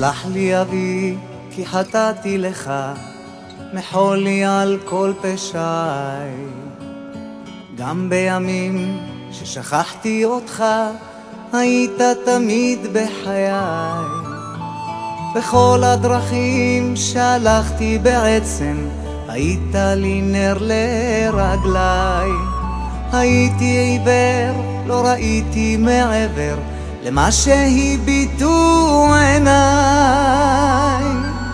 סלח לי אבי, כי חטאתי לך, מחול לי על כל פשעי. גם בימים ששכחתי אותך, היית תמיד בחיי. בכל הדרכים שהלכתי בעצם, היית לי נר לרגלי. הייתי עיוור, לא ראיתי מעבר למה שהביטו עיניי.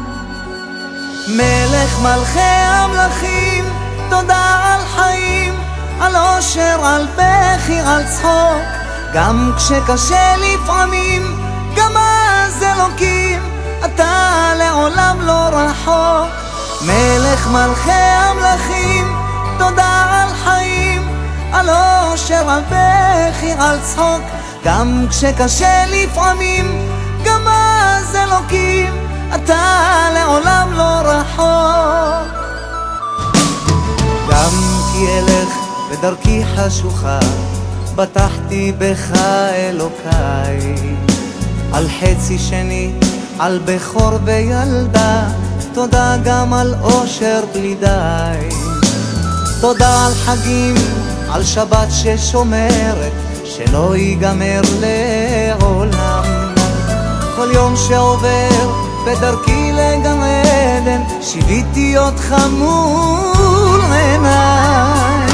מלך מלכי המלכים, תודה על חיים, על אושר, על בכי, על צחוק. גם כשקשה לפעמים, גם אז אלוקים, אתה לעולם לא רחוק. מלך מלכי המלכים, תודה על חיים, על אושר, על בכי, על צחוק. גם כשקשה לפעמים, גם אז אלוקים, אתה לעולם לא רחוק. גם כי אלך בדרכי חשוכה, בטחתי בך אלוקיי. על חצי שני, על בכור וילדה, תודה גם על אושר בלי די. תודה על חגים, על שבת ששומרת, שלא ייגמר לעולם. כל יום שעובר בדרכי לגן עדן, שיוויתי אותך מול עיניי.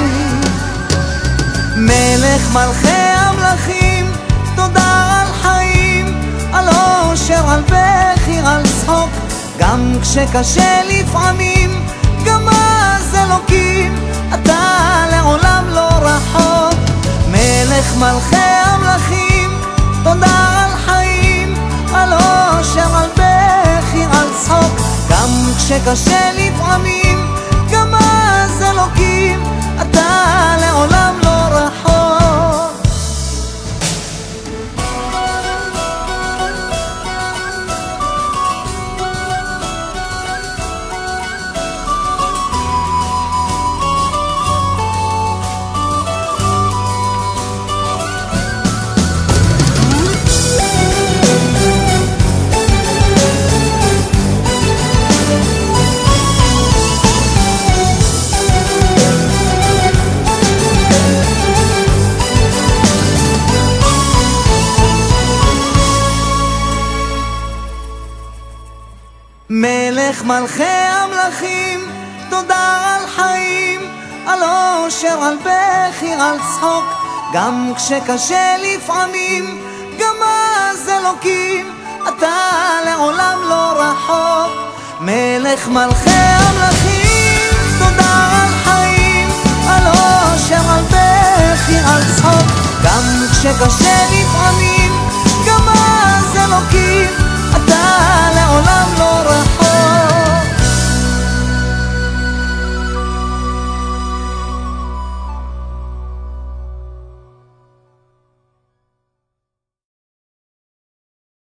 מלך מלכי המלכים, תודה על חיים, על אושר, על בכי, על צחוק. גם כשקשה לפעמים, גם אז אלוקים, אתה לעולם לא רחוק. מלך מלכי המלכים, תודה על חיים, על אושר, על בכי, על צחוק. גם כשקשה לפעמים, גם אז אלוקים, אתה לעולם לא רחוק. מלך מלכי המלכים, תודה על חיים, על אושר, על בכי, על צחוק. גם כשקשה לפעמים, גם אז אלוקים, אתה לעולם לא רחוק. מלך מלכי המלכים, תודה על חיים, על אושר, על בכי, על צחוק. גם כשקשה